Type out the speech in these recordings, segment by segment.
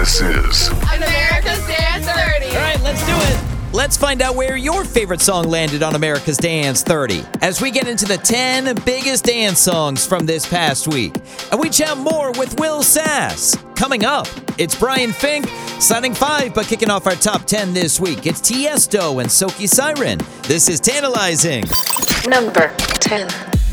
This is America's Dance 30. All right, let's do it. Let's find out where your favorite song landed on America's Dance 30 as we get into the 10 biggest dance songs from this past week. And we chat more with Will Sass. Coming up, it's Brian Fink signing 5, but kicking off our top 10 this week, it's Tiesto and Soki Siren. This is Tantalizing. Number 10.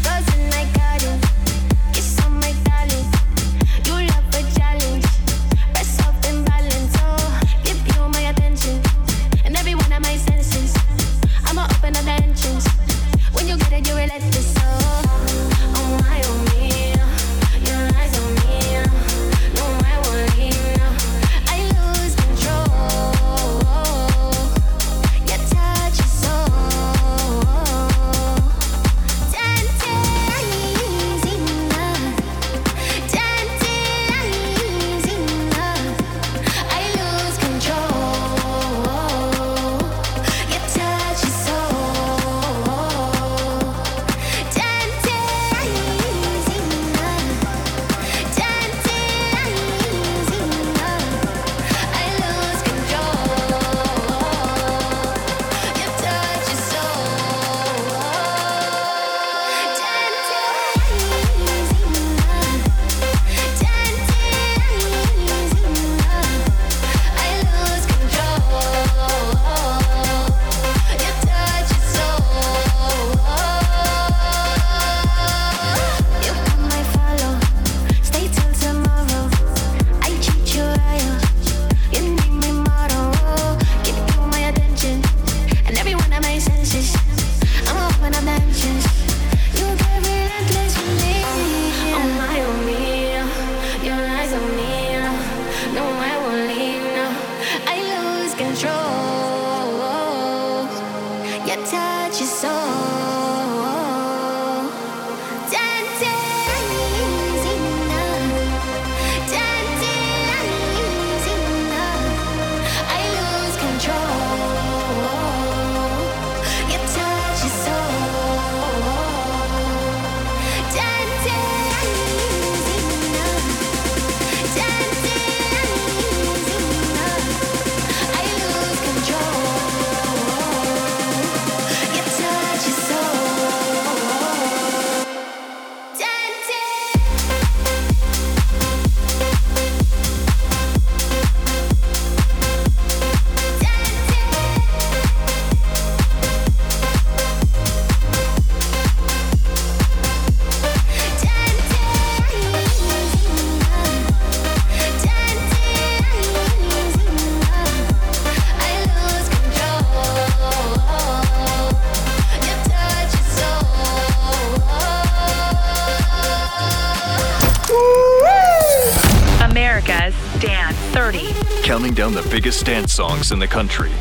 America's Dance 30. Counting down the biggest dance songs in the country.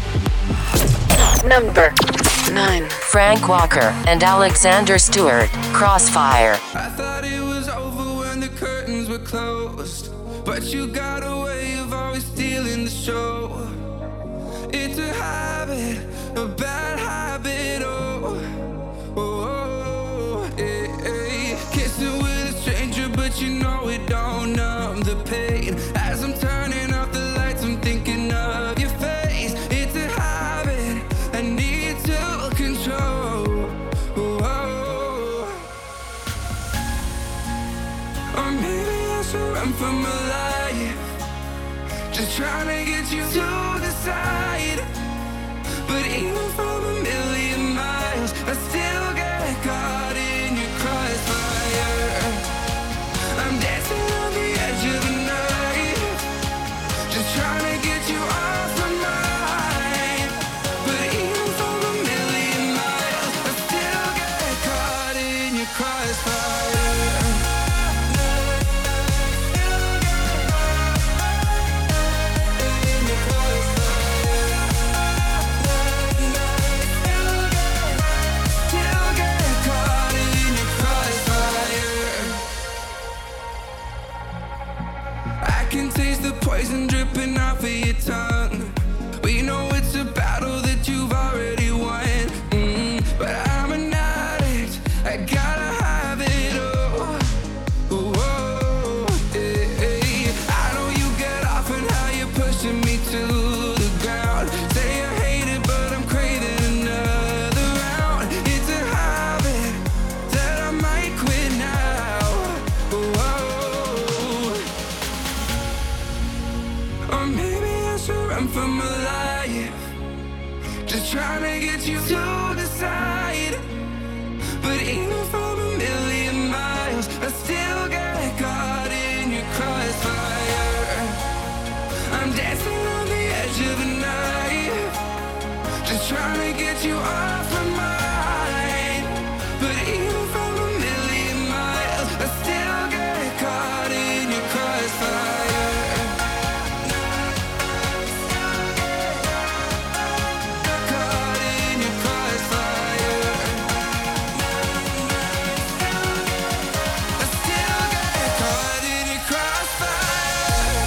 Number 9. Frank Walker and Alexander Stewart, Crossfire. I thought it was over when the curtains were closed, but you got a way of always stealing the show. It's a habit, a bad habit, Kissing with a stranger, but you know it don't numb the pain. As I'm turning off the lights, I'm thinking of your face. It's a habit I need to control. Or maybe I should run from my life, just trying to get you to the side. But even from a million miles, I still get caught in your crossfire. I'm dancing on the edge of the night, just trying to get you off my mind. But even from a million miles, I still get caught in your crossfire. Poison dripping off of your tongue. We know it's a battle that you've already won. But I'm an addict, I gotta have it all. I know you get off and how you run from a life. Just trying to get you to the side. But even from a million miles, I still get caught in your crossfire. I'm dancing on the edge of a knife, just trying to get you off my mind. But even from a million miles, I still get caught in your crossfire. Caught in your crossfire. I still get caught in your crossfire.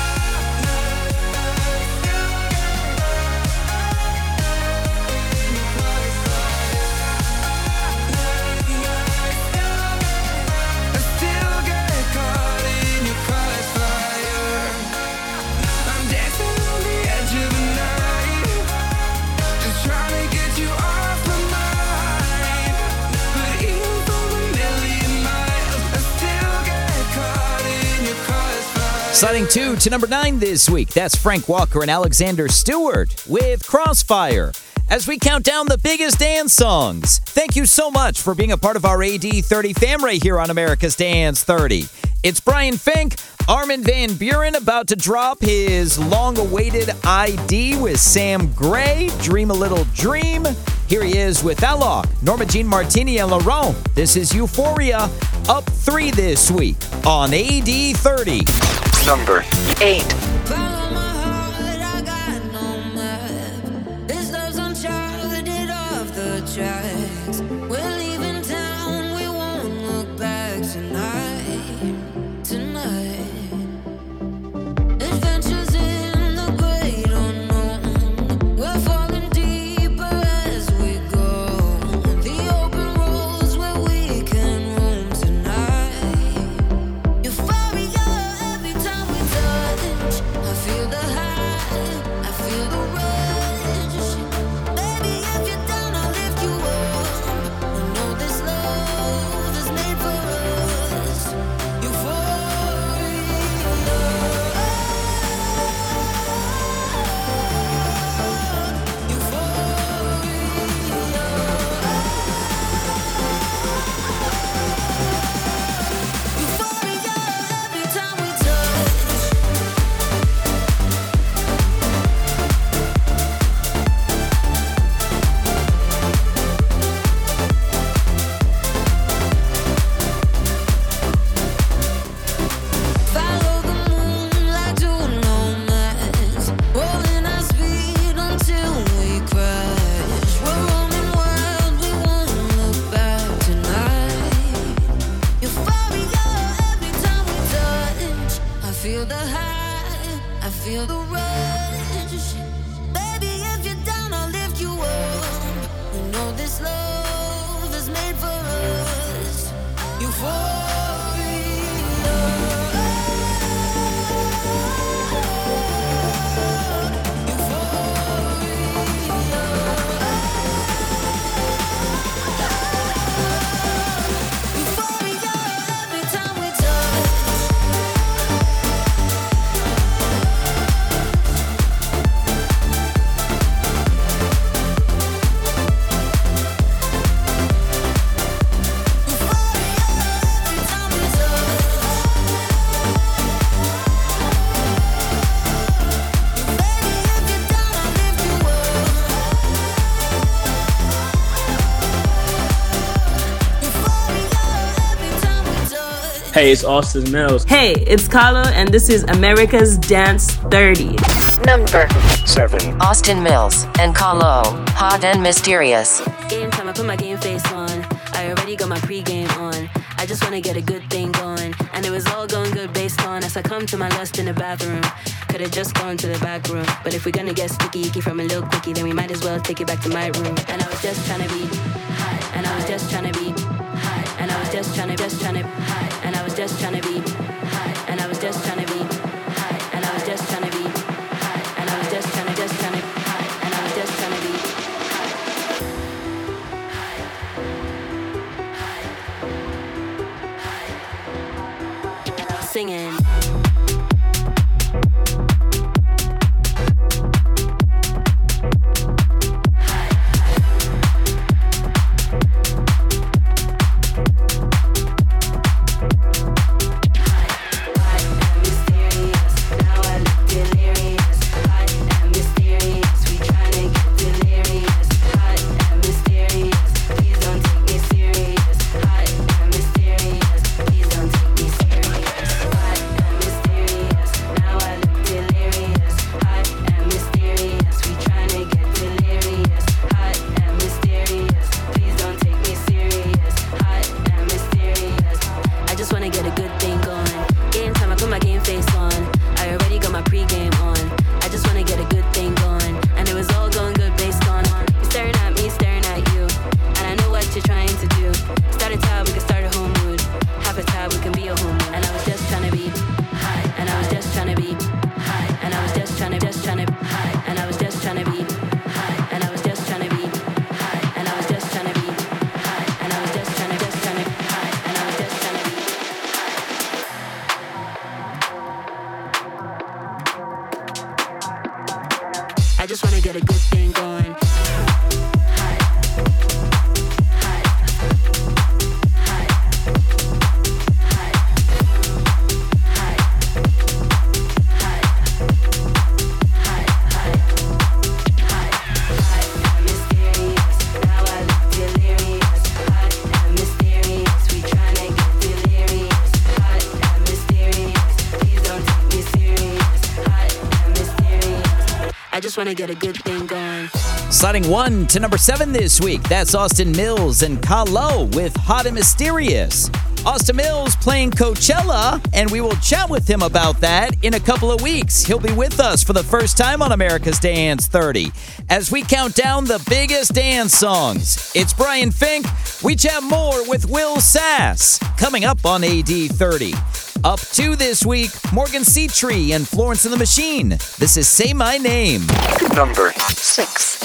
I still get caught in your crossfire. I'm dancing on the edge of a knife, just trying to get you off my mind. But even from a million miles, I still get caught in your crossfire. Sliding 2 to number 9 this week. That's Frank Walker and Alexander Stewart with Crossfire. As we count down the biggest dance songs, thank you so much for being a part of our AD30 family here on America's Dance 30. It's Brian Fink, Armin van Buuren about to drop his long-awaited ID with Sam Gray, Dream a Little Dream. Here he is with Alok, Norma Jean Martini, and Laurent. This is Euphoria, up 3 this week on AD30. Number 8. Follow my heart, I got no map. This love's uncharted off the tracks. We're leaving town, we won't look back tonight. Adventures in the great unknown. We're falling deeper as we go. The open roads where we can roam tonight. Euphoria every time we touch. I feel the high, I feel the rush. Baby, if you're down, I'll lift you up. We know this love is made for us. Euphoria every time we touch. Follow the moonlight to nomads, rolling our speed until we crash. We're roaming wild, we won't look back tonight. Euphoria every time we touch. I feel the high, I feel the rush. Baby, if you're down, I'll lift you up. We know this love is made for us. Euphoria every time we touch. Hey, it's Austin Mills. Hey, it's Carlo, and this is America's Dance 30. Number 7. Austin Mills and Carlo, hot and mysterious. Game time, I put my game face on. I already got my pregame on. I just wanna get a good thing going. And it was all going good based on as I come to my lust in the bathroom. Could've just gone to the back room. But if we're gonna get sticky icky from a little quickie, then we might as well take it back to my room. And I was just trying to be high. And I was just trying to be high. And I was just trying to high. And I was just trying to be high. And I was just trying to be high. And I was just trying to be high. And I was just trying to high. And I was just trying to be high. Singing. I just wanna get a good thing going. I just wanna get a good thing going. Sliding 1 to number 7 this week, that's Austin Mills and Kalo with Hot and Mysterious. Austin Mills playing Coachella, and we will chat with him about that in a couple of weeks. He'll be with us for the first time on America's Dance 30 as we count down the biggest dance songs. It's Brian Fink. We chat more with Will Sass coming up on AD 30. Up 2 this week, Morgan Seatree and Florence and the Machine. This is Say My Name. Number 6.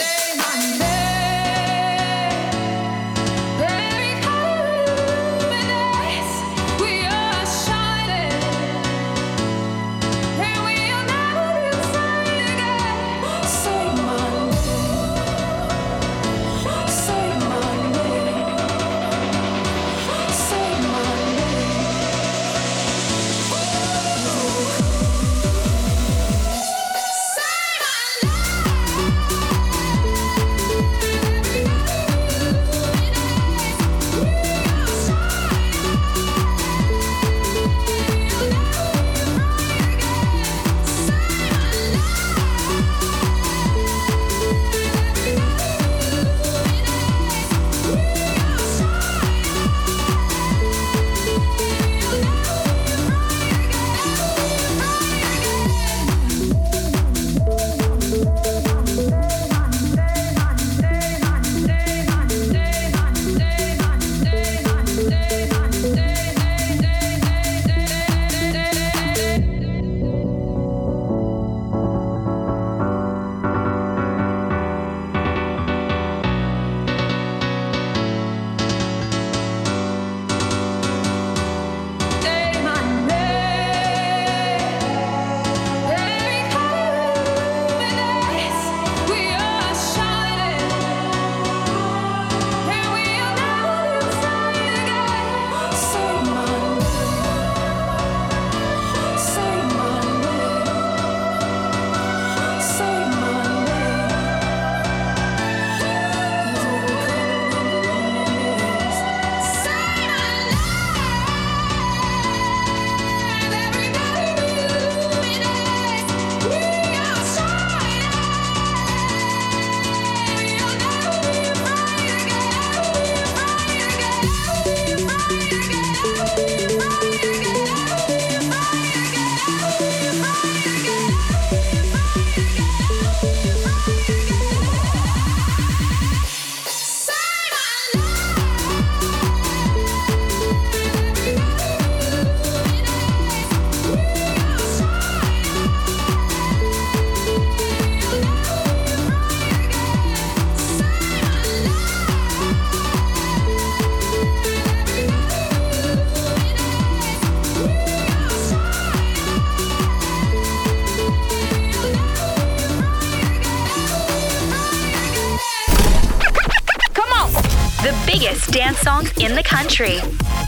biggest dance songs in the country.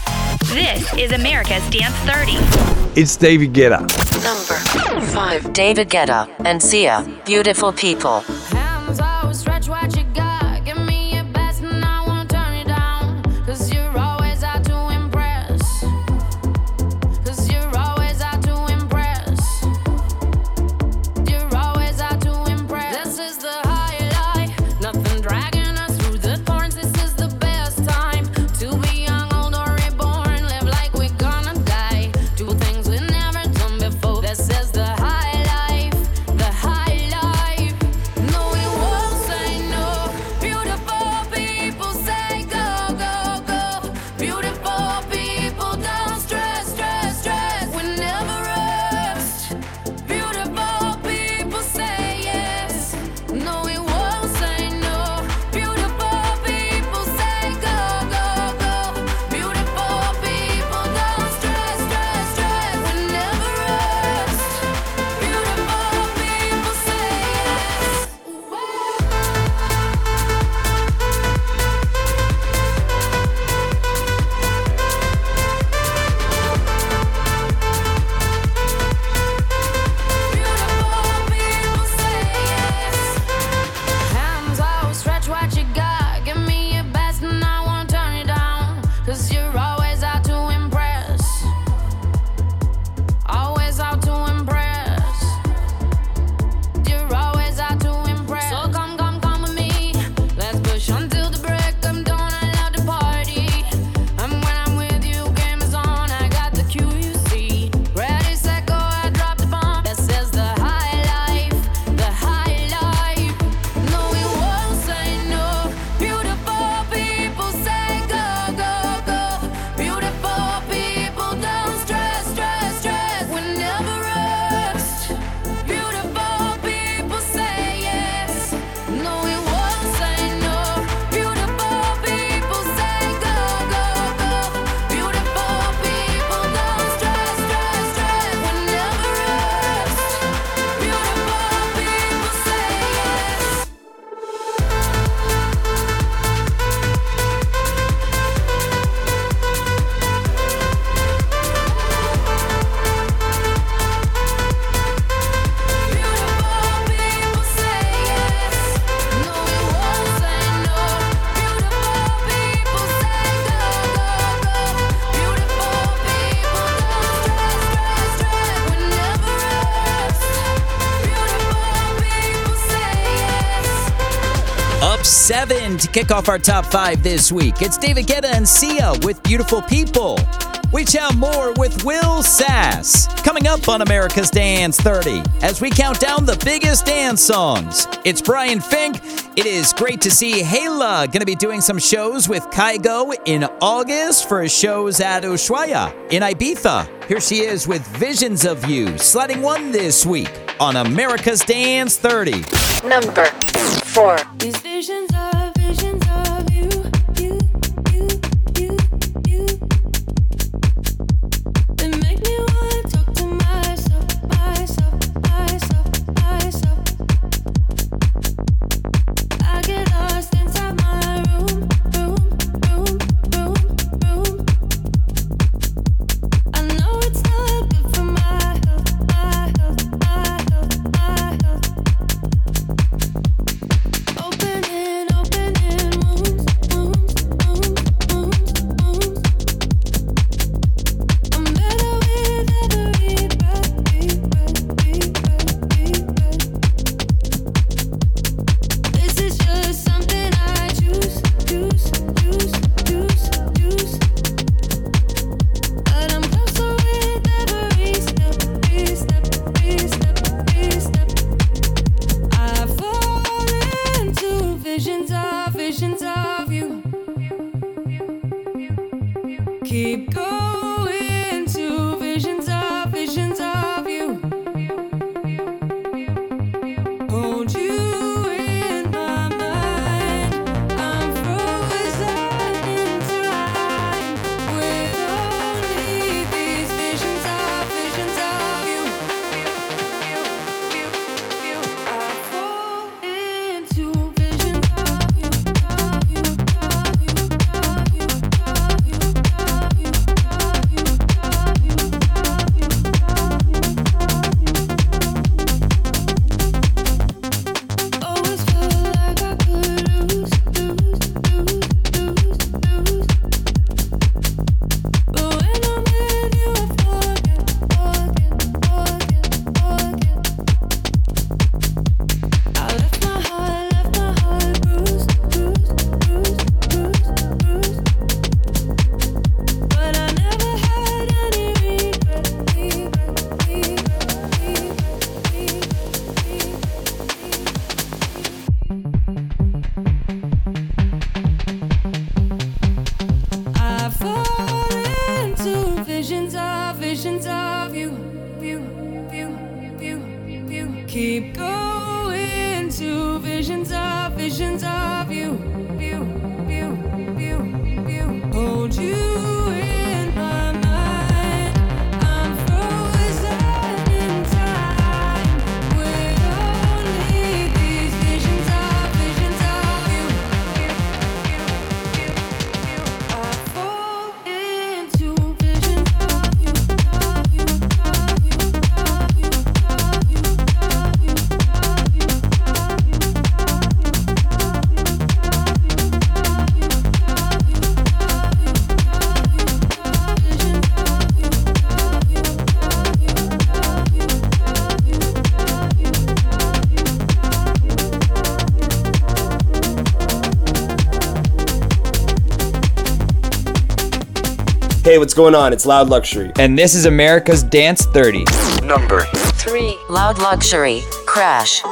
This is America's Dance 30. It's David Guetta. Number 5. David Guetta and Sia, Beautiful People. No up 7 to kick off our top 5 this week. It's David Guetta and Sia with Beautiful People. We chat more with Will Sass coming up on America's Dance 30 as we count down the biggest dance songs. It's Brian Fink. It is great to see Hayla going to be doing some shows with Kygo in August for shows at Ushuaia in Ibiza. Here she is with Visions of You, sliding 1 this week on America's Dance 30. Number 4. These visions of you, you. They make me wanna talk to myself. I get lost inside my room. I know it's not good for my health. Opening wounds. I'm better with every breath. This is just something I choose. But I'm closer with every step. I fall into visions of you. Keep going to visions of you. Hold you in my mind. I'm frozen in time with only these visions of you. I fall into visions of you. Always felt like I could lose. But when I'm with you, I forget. I left my heart bruised. But I never had any regret. I fall into visions of you. Keep going to visions of you. Hold you in my mind. I'm frozen in time with only these visions of you. I fall into visions of you. Hey, what's going on? It's Loud Luxury. And this is America's Dance 30. Number 3. Loud Luxury, Crash.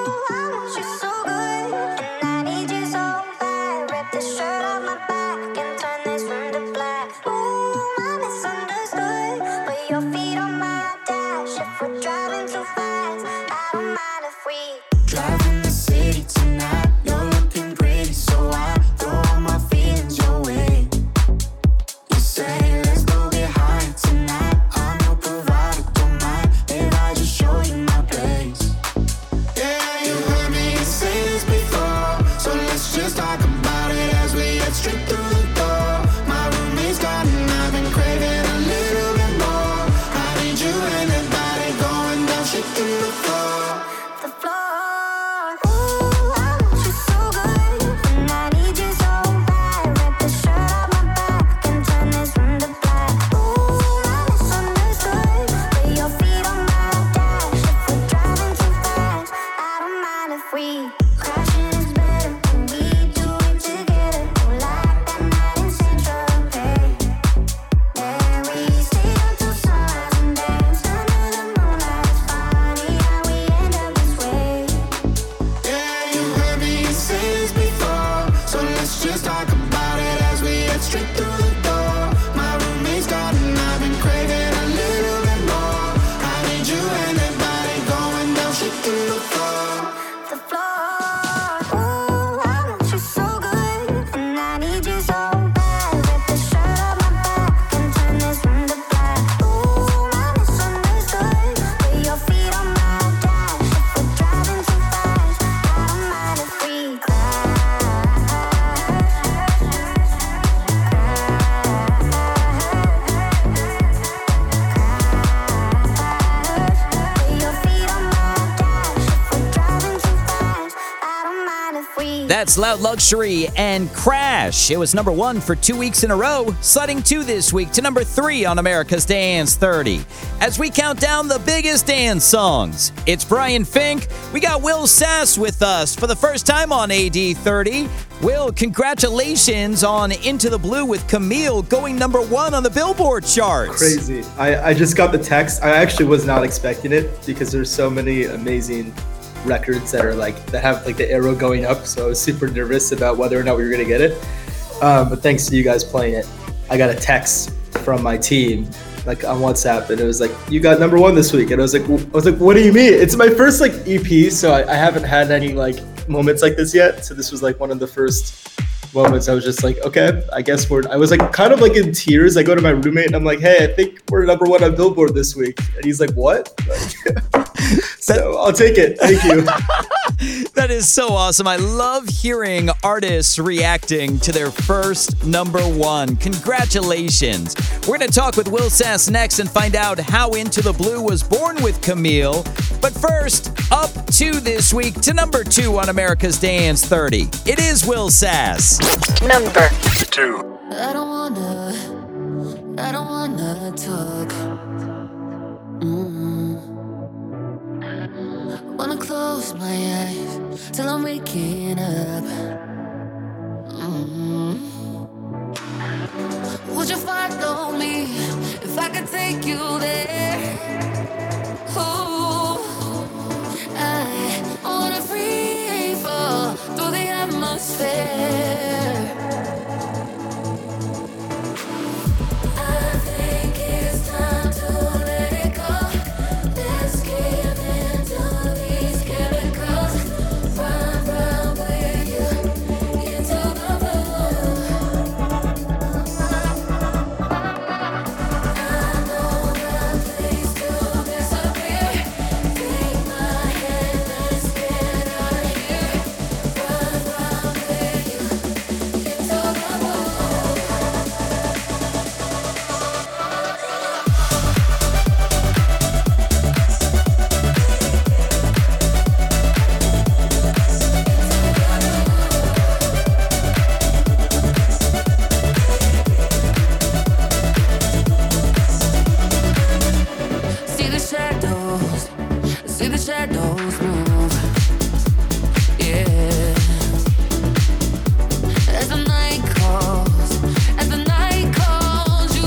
Driving the city tonight, you're looking pretty, so I throw all my feelings your way. You say, let's go get high tonight. I'm your provider, don't mind if I just show you my place. Yeah, you heard me say this before, so let's just talk about it as we head straight through the door. My roommate's gone and I've been craving a little bit more. I need you and that body going down straight through the floor. We crashing is better than we That's Loud Luxury and Crash. It was number 1 for 2 weeks in a row, sliding 2 this week to number 3 on America's Dance 30. As we count down the biggest dance songs, it's Brian Fink. We got Will Sass with us for the first time on AD 30. Will, congratulations on Into the Blue with Camille going number 1 on the Billboard charts. Crazy. I just got the text. I actually was not expecting it because there's so many amazing records that have like the arrow going up, so I was super nervous about whether or not we were gonna get it, but thanks to you guys playing it, I got a text from my team like on WhatsApp, and it was like, you got number 1 this week, and I was like, what do you mean? It's my first like EP, so I haven't had any like moments like this yet, so this was like one of the first moments. I was just like, okay, I guess I was like kind of like in tears. I go to my roommate and I'm like, hey, I think we're number 1 on Billboard this week, and he's like, what? So I'll take it. Thank you. That is so awesome. I love hearing artists reacting to their first number 1. Congratulations. We're going to talk with Will Sass next and find out how Into the Blue was born with Camille. But first, up 2 this week to number 2 on America's Dance 30. It is Will Sass. Number 2. I don't wanna talk. Wanna close my eyes till I'm waking up. Would you follow me if I could take you there? Oh, I wanna free fall through the atmosphere. I think it's time to let it go. Let's give into these chemicals. Run with you into the blue. I know the place to disappear. Take my hand, let's get out of here. Run with you into the blue. See the shadows move. Yeah. As the night calls you.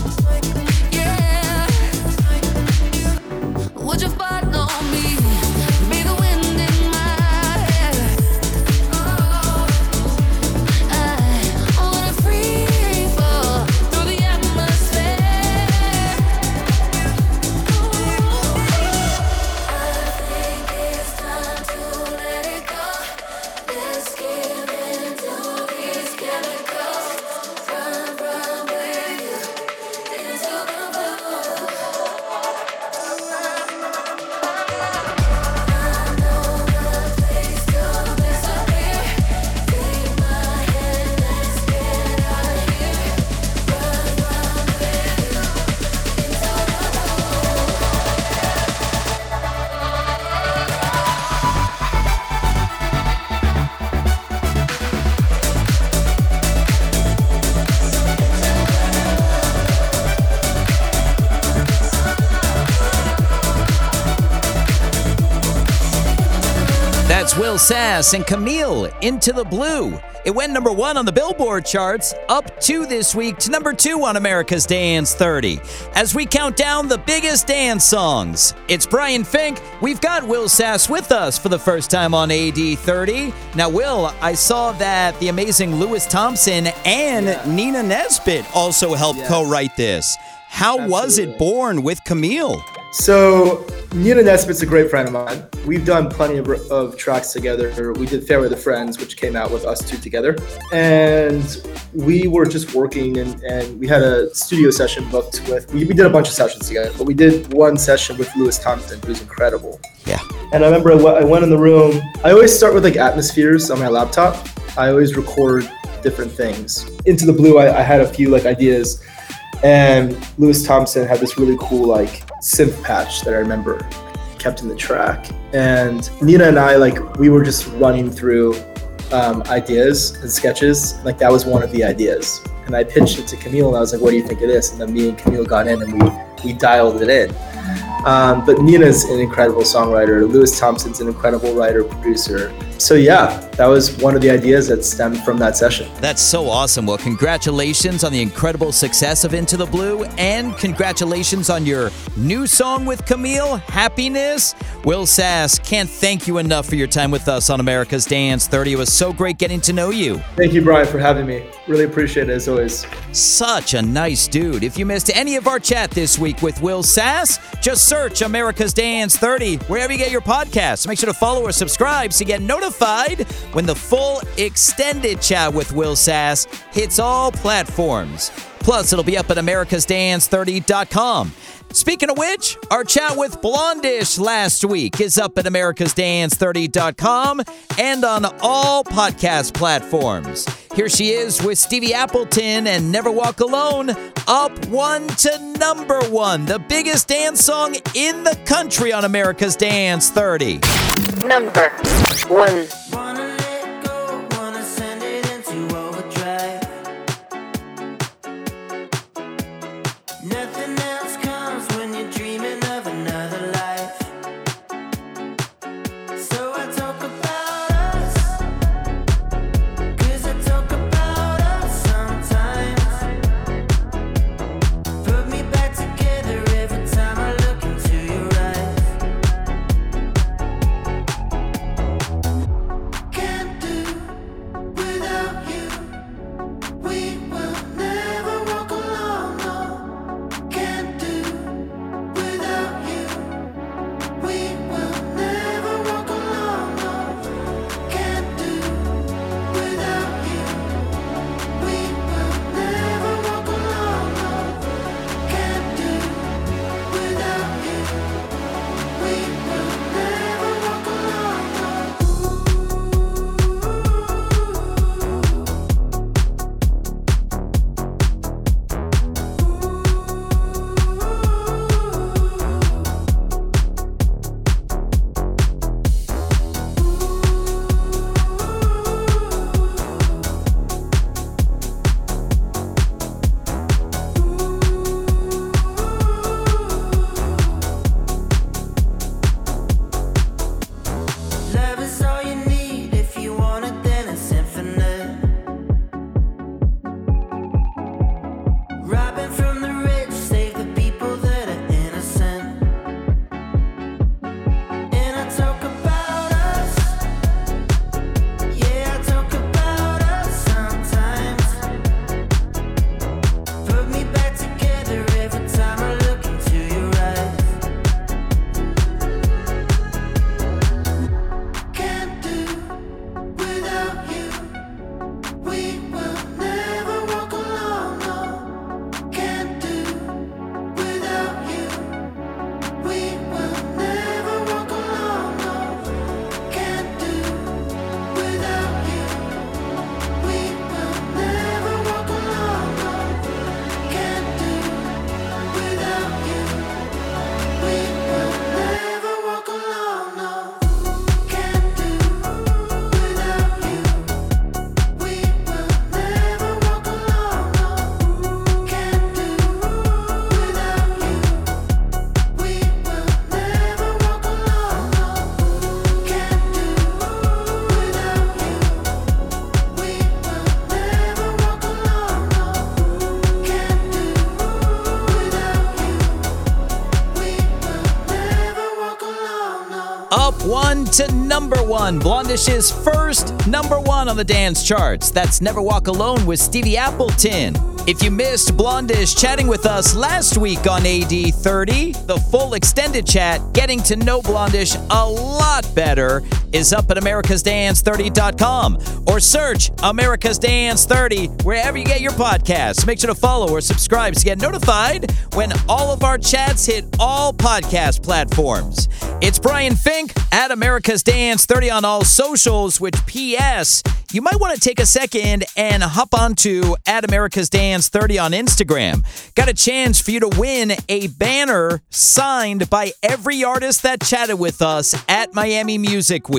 Yeah. Would you follow me? Be the wind in my hair. I wanna free fall through the atmosphere. It's time to let it go. Let's give into these chemicals. Run with you into the blue. I know the place to disappear. Take my hand, let's get out of here. Run with you into the That's Will Sass and Camille, Into the Blue. It went number 1 on the Billboard charts, up 2 this week to number 2 on America's Dance 30. As we count down the biggest dance songs, it's Brian Fink. We've got Will Sass with us for the first time on AD 30. Now, Will, I saw that the amazing Louis Thompson and Nina Nesbitt also helped co-write this. How was it born with Camille? So Nina Nesbitt's a great friend of mine. We've done plenty of tracks together. We did Fairway to Friends, which came out with us 2 together. And we were just working and we had a studio session booked with, we did a bunch of sessions together, but we did one session with Louis Thompson, who's incredible. Yeah. And I remember I went in the room. I always start with like atmospheres on my laptop. I always record different things. Into the Blue, I had a few like ideas. And Louis Thompson had this really cool like synth patch that I remember kept in the track. And Nina and I, like, we were just running through ideas and sketches. Like that was one of the ideas. And I pitched it to Camille and I was like, what do you think of this? And then me and Camille got in and we dialed it in. But Nina's an incredible songwriter. Lewis Thompson's an incredible writer, producer. So yeah, that was one of the ideas that stemmed from that session. That's so awesome. Well, congratulations on the incredible success of Into the Blue, and congratulations on your new song with Camille, Happiness. Will Sass, can't thank you enough for your time with us on America's Dance 30. It was so great getting to know you. Thank you, Brian, for having me. Really appreciate it, as always. Such a nice dude. If you missed any of our chat this week with Will Sass, just search America's Dance 30 wherever you get your podcasts. Make sure to follow or subscribe so you get notified when the full extended chat with Will Sass hits all platforms. Plus, it'll be up at americasdance30.com. Speaking of which, our chat with Blondish last week is up at americasdance30.com and on all podcast platforms. Here she is with Stevie Appleton and Never Walk Alone, up 1 to number 1, the biggest dance song in the country on America's Dance 30. Number 1. Up 1 to number 1. Blondish's first number 1 on the dance charts. That's Never Walk Alone with Stevie Appleton. If you missed Blondish chatting with us last week on AD 30, the full extended chat, getting to know Blondish a lot better, is up at americasdance30.com or search America's Dance 30 wherever you get your podcasts. Make sure to follow or subscribe to get notified when all of our chats hit all podcast platforms. It's Brian Fink at America's Dance 30 on all socials, which P.S. you might want to take a second and hop onto at America's Dance 30 on Instagram. Got a chance for you to win a banner signed by every artist that chatted with us at Miami Music Week.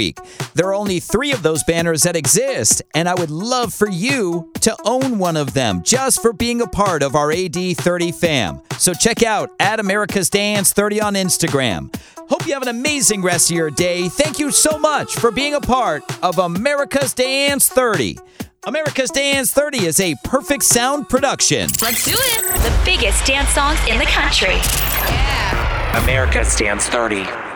week. There are only 3 of those banners that exist, and I would love for you to own one of them just for being a part of our AD30 fam. So check out @AmericasDance30 on Instagram. Hope you have an amazing rest of your day. Thank you so much for being a part of America's Dance 30. America's Dance 30 is a Perfect Sound production. Let's do it. The biggest dance songs in the country. America's Dance 30.